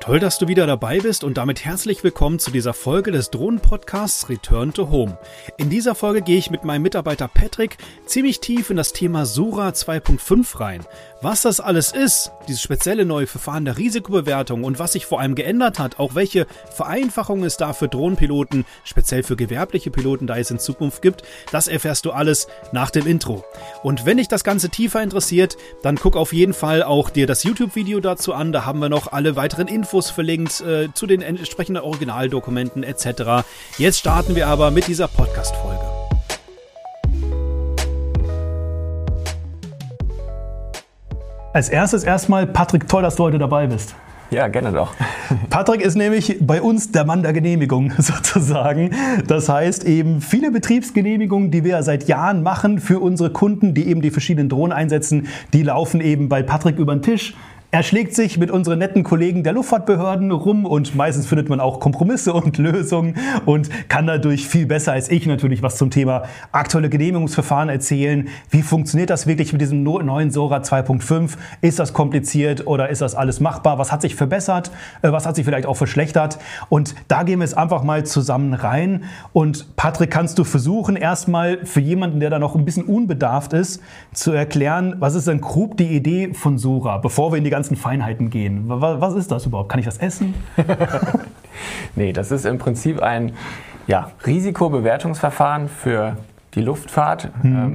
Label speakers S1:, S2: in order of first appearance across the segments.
S1: Toll, dass du wieder dabei bist und damit herzlich willkommen zu dieser Folge des Drohnen-Podcasts Return to Home. In dieser Folge gehe ich mit meinem Mitarbeiter Patrick ziemlich tief in das Thema SORA 2.5 rein. Was das alles ist, dieses spezielle neue Verfahren der Risikobewertung und was sich vor allem geändert hat, auch welche Vereinfachungen es da für Drohnenpiloten, speziell für gewerbliche Piloten, da es in Zukunft gibt, das erfährst du alles nach dem Intro. Und wenn dich das Ganze tiefer interessiert, dann guck auf jeden Fall auch dir das YouTube-Video dazu an, da haben wir noch alle weiteren Infos verlinkt zu den entsprechenden Originaldokumenten etc. Jetzt starten wir aber mit dieser Podcast-Folge.
S2: Als erstes erstmal, Patrick, toll, dass du heute dabei bist.
S3: Ja, gerne doch.
S2: Patrick ist nämlich bei uns der Mann der Genehmigung sozusagen. Das heißt eben viele Betriebsgenehmigungen, die wir seit Jahren machen für unsere Kunden, die eben die verschiedenen Drohnen einsetzen, die laufen eben bei Patrick über den Tisch. Er schlägt sich mit unseren netten Kollegen der Luftfahrtbehörden rum und meistens findet man auch Kompromisse und Lösungen und kann dadurch viel besser als ich natürlich was zum Thema aktuelle Genehmigungsverfahren erzählen. Wie funktioniert das wirklich mit diesem neuen SORA 2.5? Ist das kompliziert oder ist das alles machbar? Was hat sich verbessert? Was hat sich vielleicht auch verschlechtert? Und da gehen wir jetzt einfach mal zusammen rein. Und Patrick, kannst du versuchen, erstmal für jemanden, der da noch ein bisschen unbedarft ist, zu erklären, was ist denn grob die Idee von SORA, bevor wir in die ganzen Feinheiten gehen. Was ist das überhaupt? Kann ich das essen?
S3: Nee, das ist im Prinzip ein Risikobewertungsverfahren für die Luftfahrt.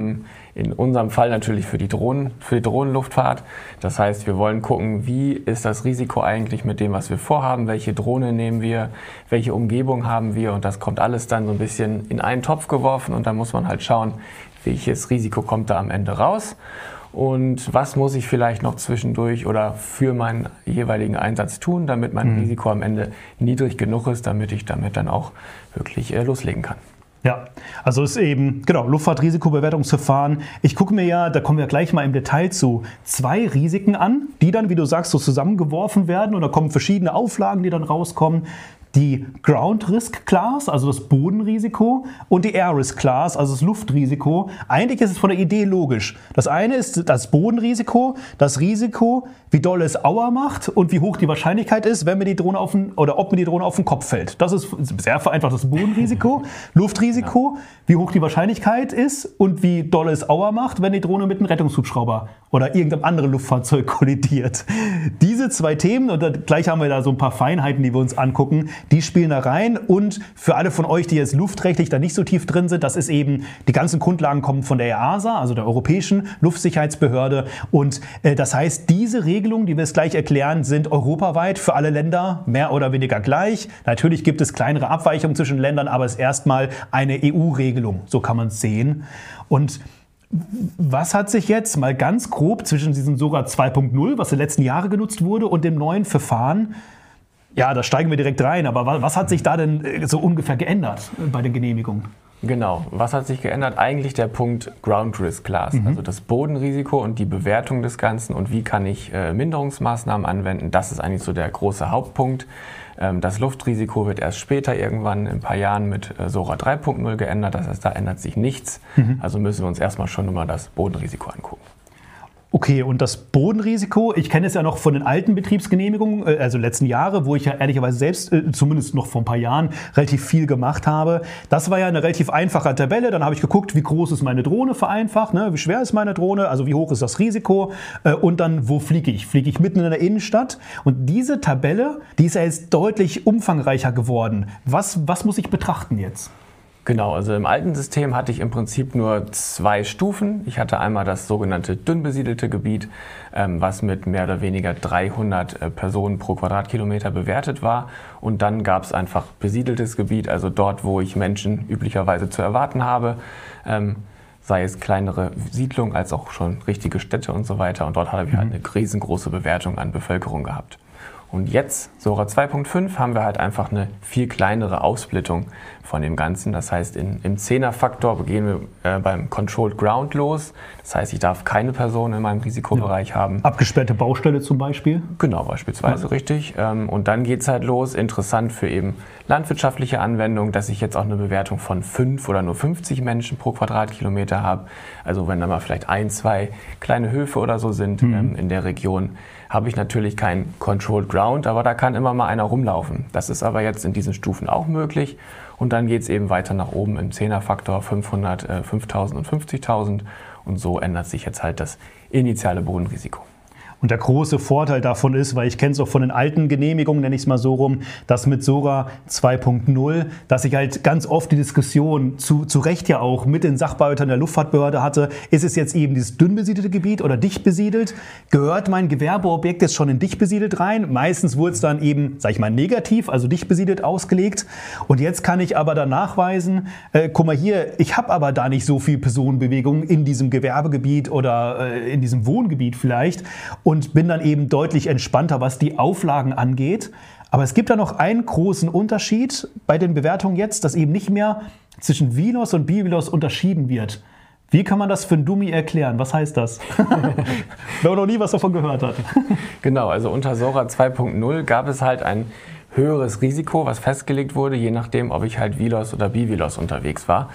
S3: In unserem Fall natürlich für die Drohnenluftfahrt. Das heißt, wir wollen gucken, wie ist das Risiko eigentlich mit dem, was wir vorhaben, welche Drohne nehmen wir, welche Umgebung haben wir, und das kommt alles dann so ein bisschen in einen Topf geworfen und da muss man halt schauen, welches Risiko kommt da am Ende raus. Und was muss ich vielleicht noch zwischendurch oder für meinen jeweiligen Einsatz tun, damit mein Risiko am Ende niedrig genug ist, damit ich damit dann auch wirklich loslegen kann.
S2: Ja, also es ist eben, Luftfahrtrisikobewertungsverfahren. Ich gucke mir ja, da kommen wir gleich mal im Detail zu, 2 Risiken an, die dann, wie du sagst, so zusammengeworfen werden, und da kommen verschiedene Auflagen, die dann rauskommen. Die Ground Risk Class, also das Bodenrisiko, und die Air Risk Class, also das Luftrisiko. Eigentlich ist es von der Idee logisch. Das eine ist das Bodenrisiko, das Risiko, wie doll es Aua macht und wie hoch die Wahrscheinlichkeit ist, wenn mir die Drohne ob mir die Drohne auf den Kopf fällt. Das ist sehr vereinfacht das Bodenrisiko. Luftrisiko, wie hoch die Wahrscheinlichkeit ist und wie doll es Aua macht, wenn die Drohne mit einem Rettungshubschrauber oder irgendeinem anderen Luftfahrzeug kollidiert. Diese 2 Themen, und gleich haben wir da so ein paar Feinheiten, die wir uns angucken, die spielen da rein. Und für alle von euch, die jetzt luftrechtlich da nicht so tief drin sind, das ist eben, die ganzen Grundlagen kommen von der EASA, also der Europäischen Luftsicherheitsbehörde. Und das heißt, diese Regelungen, die wir jetzt gleich erklären, sind europaweit für alle Länder mehr oder weniger gleich. Natürlich gibt es kleinere Abweichungen zwischen Ländern, aber es ist erstmal eine EU-Regelung, so kann man es sehen. Und was hat sich jetzt mal ganz grob zwischen diesem SORA 2.0, was in den letzten Jahren genutzt wurde, und dem neuen Verfahren, ja, da steigen wir direkt rein, aber was hat sich da denn so ungefähr geändert bei den Genehmigungen?
S3: Genau, was hat sich geändert? Eigentlich der Punkt Ground Risk Class, also das Bodenrisiko und die Bewertung des Ganzen und wie kann ich Minderungsmaßnahmen anwenden, das ist eigentlich so der große Hauptpunkt. Das Luftrisiko wird erst später irgendwann in ein paar Jahren mit SORA 3.0 geändert, das heißt, da ändert sich nichts. Also müssen wir uns erstmal schon mal das Bodenrisiko angucken.
S2: Okay, und das Bodenrisiko, ich kenne es ja noch von den alten Betriebsgenehmigungen, also letzten Jahre, wo ich ja ehrlicherweise selbst, zumindest noch vor ein paar Jahren, relativ viel gemacht habe. Das war ja eine relativ einfache Tabelle. Dann habe ich geguckt, wie groß ist meine Drohne vereinfacht, ne? Wie schwer ist meine Drohne, also wie hoch ist das Risiko, und dann, wo fliege ich? Fliege ich mitten in der Innenstadt? Und diese Tabelle, die ist ja jetzt deutlich umfangreicher geworden. Was muss ich betrachten jetzt?
S3: Genau, also im alten System hatte ich im Prinzip nur 2 Stufen. Ich hatte einmal das sogenannte dünn besiedelte Gebiet, was mit mehr oder weniger 300 Personen pro Quadratkilometer bewertet war. Und dann gab es einfach besiedeltes Gebiet, also dort, wo ich Menschen üblicherweise zu erwarten habe, sei es kleinere Siedlungen als auch schon richtige Städte und so weiter. Und dort habe ich halt eine riesengroße Bewertung an Bevölkerung gehabt. Und jetzt, SORA 2.5, haben wir halt einfach eine viel kleinere Aufsplittung von dem Ganzen. Das heißt, im 10er-Faktor gehen wir beim Controlled Ground los. Das heißt, ich darf keine Person in meinem Risikobereich haben.
S2: Abgesperrte Baustelle zum Beispiel?
S3: Genau, beispielsweise, richtig. Und dann geht es halt los, interessant für eben landwirtschaftliche Anwendungen, dass ich jetzt auch eine Bewertung von 5 oder nur 50 Menschen pro Quadratkilometer habe. Also wenn da mal vielleicht 1, 2 kleine Höfe oder so sind in der Region, habe ich natürlich kein Controlled Ground, aber da kann immer mal einer rumlaufen. Das ist aber jetzt in diesen Stufen auch möglich. Und dann geht es eben weiter nach oben im 10er-Faktor 500, 5000 und 50.000. Und so ändert sich jetzt halt das initiale Bodenrisiko.
S2: Und der große Vorteil davon ist, weil ich kenne es auch von den alten Genehmigungen, nenne ich es mal so rum, dass mit SORA 2.0, dass ich halt ganz oft die Diskussion, zu Recht ja auch mit den Sachbearbeitern der Luftfahrtbehörde hatte, ist es jetzt eben dieses dünn besiedelte Gebiet oder dicht besiedelt? Gehört mein Gewerbeobjekt jetzt schon in dicht besiedelt rein? Meistens wurde es dann eben, sag ich mal, negativ, also dicht besiedelt ausgelegt. Und jetzt kann ich aber dann nachweisen, guck mal hier, ich habe aber da nicht so viel Personenbewegung in diesem Gewerbegebiet oder in diesem Wohngebiet vielleicht. Und bin dann eben deutlich entspannter, was die Auflagen angeht. Aber es gibt da noch einen großen Unterschied bei den Bewertungen jetzt, dass eben nicht mehr zwischen Vilos und Bivilos unterschieden wird. Wie kann man das für einen Dummi erklären? Was heißt das? Wer noch nie was davon gehört hat.
S3: Genau, also unter SORA 2.0 gab es halt ein höheres Risiko, was festgelegt wurde, je nachdem, ob ich halt Vilos oder Bivilos unterwegs war.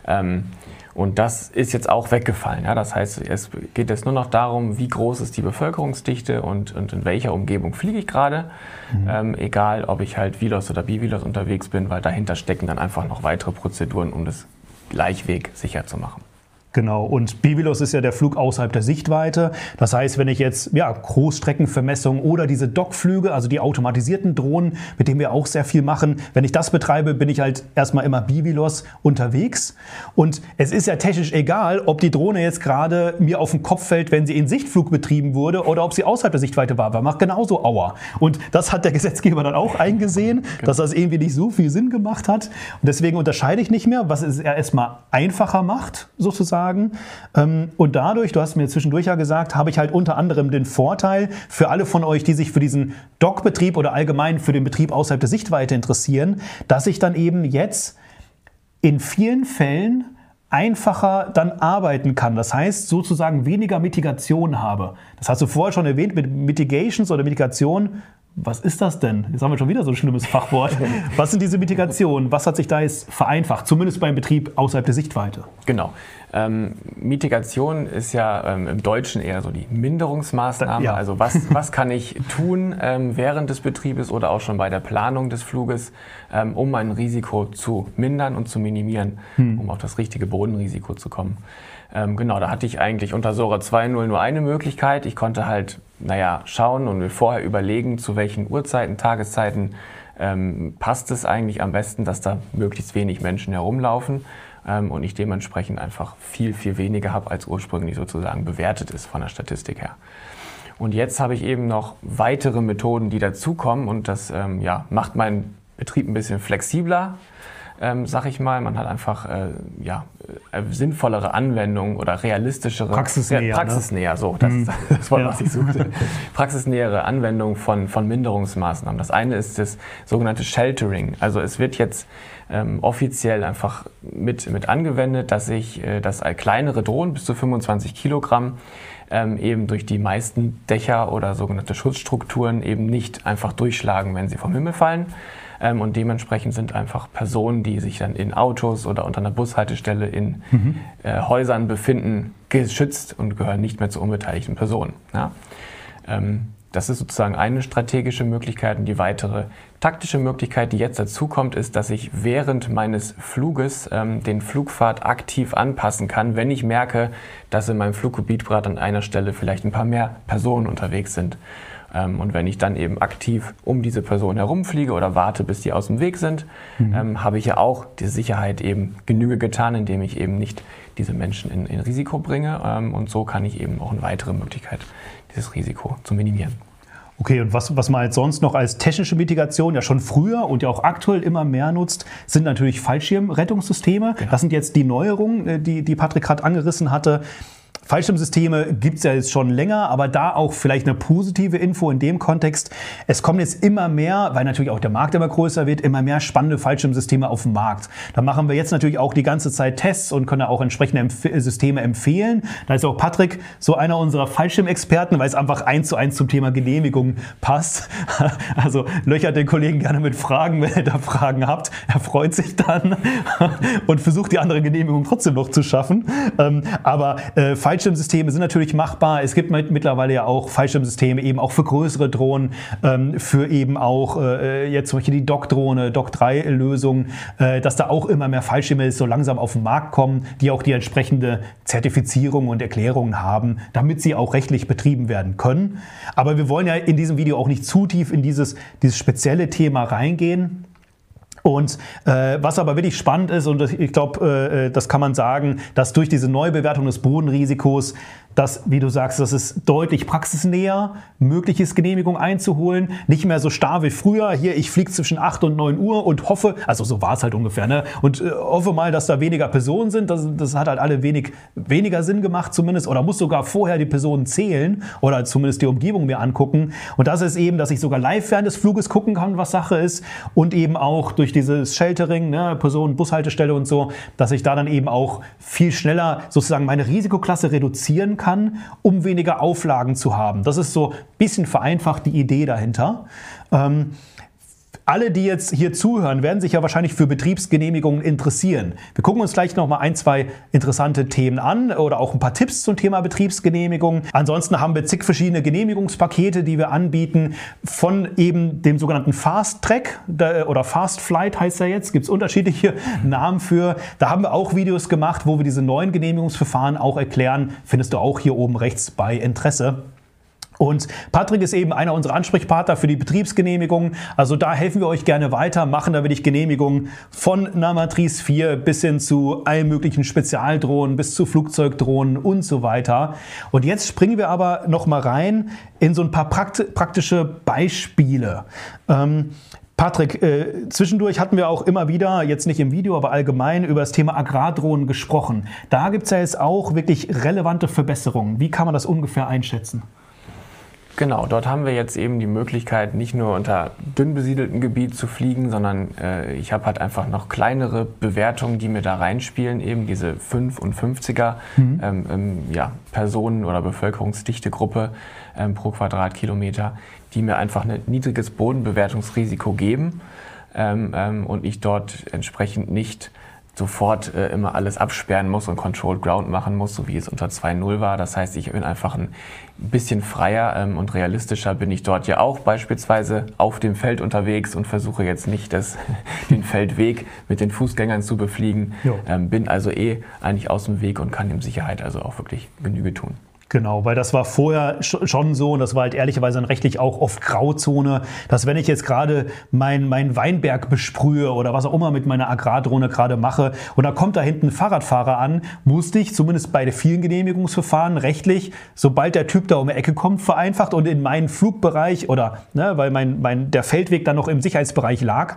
S3: Und das ist jetzt auch weggefallen. Ja? Das heißt, es geht jetzt nur noch darum, wie groß ist die Bevölkerungsdichte und in welcher Umgebung fliege ich gerade. Egal, ob ich halt Vilos oder Bivilos unterwegs bin, weil dahinter stecken dann einfach noch weitere Prozeduren, um das Gleichweg sicher zu machen.
S2: Genau, und Bivilos ist ja der Flug außerhalb der Sichtweite. Das heißt, wenn ich jetzt Großstreckenvermessung oder diese Dockflüge, also die automatisierten Drohnen, mit denen wir auch sehr viel machen, wenn ich das betreibe, bin ich halt erstmal immer Bivilos unterwegs. Und es ist ja technisch egal, ob die Drohne jetzt gerade mir auf den Kopf fällt, wenn sie in Sichtflug betrieben wurde oder ob sie außerhalb der Sichtweite war, weil macht genauso Aua. Und das hat der Gesetzgeber dann auch eingesehen, dass das irgendwie nicht so viel Sinn gemacht hat. Und deswegen unterscheide ich nicht mehr, was es erstmal einfacher macht, sozusagen. Und dadurch, du hast mir zwischendurch ja gesagt, habe ich halt unter anderem den Vorteil für alle von euch, die sich für diesen Dockbetrieb oder allgemein für den Betrieb außerhalb der Sichtweite interessieren, dass ich dann eben jetzt in vielen Fällen einfacher dann arbeiten kann. Das heißt, sozusagen weniger Mitigation habe. Das hast du vorher schon erwähnt mit Mitigations oder Mitigation. Was ist das denn? Jetzt haben wir schon wieder so ein schlimmes Fachwort. Was sind diese Mitigationen? Was hat sich da jetzt vereinfacht? Zumindest beim Betrieb außerhalb der Sichtweite.
S3: Genau. Mitigation ist ja im Deutschen eher so die Minderungsmaßnahme. Ja. Also was kann ich tun während des Betriebes oder auch schon bei der Planung des Fluges, um mein Risiko zu mindern und zu minimieren, um auf das richtige Bodenrisiko zu kommen. Genau, da hatte ich eigentlich unter SORA 2.0 nur eine Möglichkeit. Ich konnte halt, schauen und mir vorher überlegen, zu welchen Uhrzeiten, Tageszeiten passt es eigentlich am besten, dass da möglichst wenig Menschen herumlaufen und ich dementsprechend einfach viel, viel weniger habe, als ursprünglich sozusagen bewertet ist von der Statistik her. Und jetzt habe ich eben noch weitere Methoden, die dazukommen und das macht meinen Betrieb ein bisschen flexibler. Sag ich mal, man hat einfach sinnvollere Anwendungen oder realistischere, praxisnäher, so, das ist das Wort, was ich suchte. Praxisnähere Anwendungen von Minderungsmaßnahmen. Das eine ist das sogenannte Sheltering. Also es wird jetzt offiziell einfach mit angewendet, dass kleinere Drohnen bis zu 25 Kilogramm eben durch die meisten Dächer oder sogenannte Schutzstrukturen eben nicht einfach durchschlagen, wenn sie vom Himmel fallen. Und dementsprechend sind einfach Personen, die sich dann in Autos oder unter einer Bushaltestelle in Häusern befinden, geschützt und gehören nicht mehr zu unbeteiligten Personen. Ja? Das ist sozusagen eine strategische Möglichkeit. Und die weitere taktische Möglichkeit, die jetzt dazu kommt, ist, dass ich während meines Fluges den Flugpfad aktiv anpassen kann, wenn ich merke, dass in meinem Fluggebiet gerade an einer Stelle vielleicht ein paar mehr Personen unterwegs sind. Und wenn ich dann eben aktiv um diese Person herumfliege oder warte, bis die aus dem Weg sind, habe ich ja auch die Sicherheit eben Genüge getan, indem ich eben nicht diese Menschen in Risiko bringe. Und so kann ich eben auch eine weitere Möglichkeit, dieses Risiko zu minimieren.
S2: Okay, und was man jetzt sonst noch als technische Mitigation ja schon früher und ja auch aktuell immer mehr nutzt, sind natürlich Fallschirmrettungssysteme. Genau. Das sind jetzt die Neuerungen, die Patrick gerade angerissen hatte. Fallschirmsysteme gibt es ja jetzt schon länger, aber da auch vielleicht eine positive Info in dem Kontext. Es kommen jetzt immer mehr, weil natürlich auch der Markt immer größer wird, immer mehr spannende Fallschirmsysteme auf den Markt. Da machen wir jetzt natürlich auch die ganze Zeit Tests und können auch entsprechende Systeme empfehlen. Da ist auch Patrick so einer unserer Fallschirmexperten, weil es einfach 1:1 zum Thema Genehmigung passt. Also löchert den Kollegen gerne mit Fragen, wenn ihr da Fragen habt. Er freut sich dann und versucht die andere Genehmigung trotzdem noch zu schaffen. Aber Fallschirmsysteme sind natürlich machbar. Es gibt mittlerweile ja auch Fallschirmsysteme eben auch für größere Drohnen, für eben auch jetzt zum Beispiel die Dock-Drohne, Dock-3-Lösung, dass da auch immer mehr Fallschirme so langsam auf den Markt kommen, die auch die entsprechende Zertifizierung und Erklärungen haben, damit sie auch rechtlich betrieben werden können. Aber wir wollen ja in diesem Video auch nicht zu tief in dieses spezielle Thema reingehen. Und was aber wirklich spannend ist, und ich glaube, das kann man sagen, dass durch diese Neubewertung des Bodenrisikos, dass, wie du sagst, dass es deutlich praxisnäher möglich ist, Genehmigung einzuholen. Nicht mehr so starr wie früher. Hier, ich fliege zwischen 8 und 9 Uhr und hoffe, also so war es halt ungefähr, ne? Und hoffe mal, dass da weniger Personen sind. Das hat halt alle weniger Sinn gemacht zumindest. Oder muss sogar vorher die Personen zählen oder zumindest die Umgebung mir angucken. Und das ist eben, dass ich sogar live während des Fluges gucken kann, was Sache ist. Und eben auch durch dieses Sheltering, ne, Personen, Bushaltestelle und so, dass ich da dann eben auch viel schneller sozusagen meine Risikoklasse reduzieren kann, um weniger Auflagen zu haben. Das ist so ein bisschen vereinfacht die Idee dahinter. Alle, die jetzt hier zuhören, werden sich ja wahrscheinlich für Betriebsgenehmigungen interessieren. Wir gucken uns gleich noch mal 1, 2 interessante Themen an oder auch ein paar Tipps zum Thema Betriebsgenehmigung. Ansonsten haben wir zig verschiedene Genehmigungspakete, die wir anbieten, von eben dem sogenannten Fast Track oder Fast Flight heißt er jetzt, gibt es unterschiedliche Namen für. Da haben wir auch Videos gemacht, wo wir diese neuen Genehmigungsverfahren auch erklären. Findest du auch hier oben rechts bei Interesse. Und Patrick ist eben einer unserer Ansprechpartner für die Betriebsgenehmigung. Also da helfen wir euch gerne weiter, machen da wirklich Genehmigungen von einer Matrice 4 bis hin zu allen möglichen Spezialdrohnen, bis zu Flugzeugdrohnen und so weiter. Und jetzt springen wir aber noch mal rein in so ein paar praktische Beispiele. Patrick, zwischendurch hatten wir auch immer wieder, jetzt nicht im Video, aber allgemein über das Thema Agrardrohnen gesprochen. Da gibt es ja jetzt auch wirklich relevante Verbesserungen. Wie kann man das ungefähr einschätzen?
S3: Genau, dort haben wir jetzt eben die Möglichkeit, nicht nur unter dünn besiedeltem Gebiet zu fliegen, sondern ich habe halt einfach noch kleinere Bewertungen, die mir da reinspielen, eben diese 5 und 50er Personen- oder Bevölkerungsdichtegruppe pro Quadratkilometer, die mir einfach ein niedriges Bodenbewertungsrisiko geben und ich dort entsprechend nicht sofort immer alles absperren muss und Controlled Ground machen muss, so wie es unter 2.0 war. Das heißt, ich bin einfach ein bisschen freier und realistischer bin ich dort ja auch beispielsweise auf dem Feld unterwegs und versuche jetzt nicht den Feldweg mit den Fußgängern zu befliegen. Bin also eigentlich aus dem Weg und kann dem Sicherheit also auch wirklich Genüge tun.
S2: Genau, weil das war vorher schon so und das war halt ehrlicherweise dann rechtlich auch oft Grauzone, dass wenn ich jetzt gerade mein Weinberg besprühe oder was auch immer mit meiner Agrardrohne gerade mache und da kommt da hinten ein Fahrradfahrer an, musste ich zumindest bei den vielen Genehmigungsverfahren rechtlich, sobald der Typ da um die Ecke kommt, vereinfacht und in meinen Flugbereich oder weil der Feldweg dann noch im Sicherheitsbereich lag,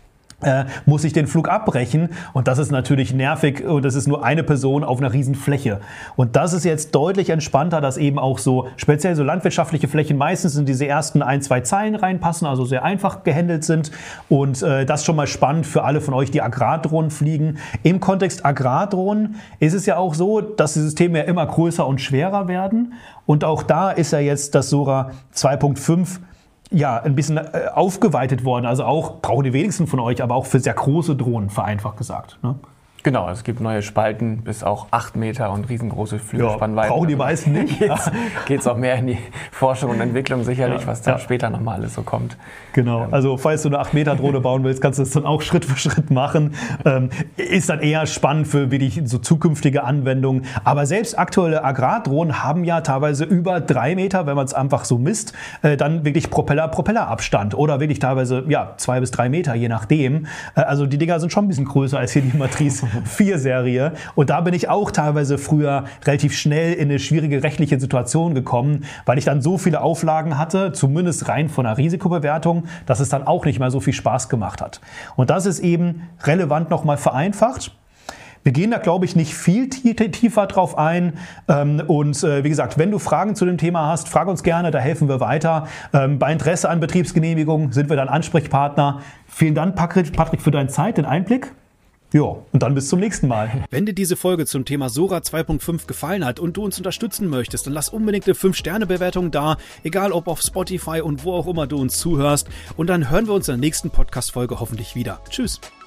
S2: muss ich den Flug abbrechen und das ist natürlich nervig und das ist nur eine Person auf einer riesen Fläche. Und das ist jetzt deutlich entspannter, dass eben auch so speziell so landwirtschaftliche Flächen meistens in diese ersten 1, 2 Zeilen reinpassen, also sehr einfach gehandelt sind und das ist schon mal spannend für alle von euch, die Agrardrohnen fliegen. Im Kontext Agrardrohnen ist es ja auch so, dass die Systeme ja immer größer und schwerer werden und auch da ist ja jetzt das SORA 2.5 ein bisschen aufgeweitet worden. Also auch, brauchen die wenigsten von euch, aber auch für sehr große Drohnen, vereinfacht gesagt. Ne?
S3: Genau, es gibt neue Spalten bis auch 8 Meter und riesengroße Flügelspannweiten.
S2: Brauchen die meisten nicht.
S3: Geht es auch mehr in die Forschung und Entwicklung sicherlich, was da später nochmal alles so kommt.
S2: Genau, also falls du eine 8-Meter-Drohne bauen willst, kannst du das dann auch Schritt für Schritt machen. Ist dann eher spannend für wirklich so zukünftige Anwendungen. Aber selbst aktuelle Agrardrohnen haben ja teilweise über 3 Meter, wenn man es einfach so misst, dann wirklich Propellerabstand oder wirklich teilweise 2 bis 3 Meter, je nachdem. Also die Dinger sind schon ein bisschen größer als hier die Matrice 4-Serie. Und da bin ich auch teilweise früher relativ schnell in eine schwierige rechtliche Situation gekommen, weil ich dann so viele Auflagen hatte, zumindest rein von der Risikobewertung, dass es dann auch nicht mehr so viel Spaß gemacht hat. Und das ist eben relevant nochmal vereinfacht. Wir gehen da, glaube ich, nicht viel tiefer drauf ein. Und wie gesagt, wenn du Fragen zu dem Thema hast, frag uns gerne, da helfen wir weiter. Bei Interesse an Betriebsgenehmigung sind wir dann Ansprechpartner. Vielen Dank, Patrick, für deine Zeit, den Einblick. Ja, und dann bis zum nächsten Mal.
S1: Wenn dir diese Folge zum Thema SORA 2.5 gefallen hat und du uns unterstützen möchtest, dann lass unbedingt eine 5-Sterne-Bewertung da, egal ob auf Spotify und wo auch immer du uns zuhörst. Und dann hören wir uns in der nächsten Podcast-Folge hoffentlich wieder. Tschüss.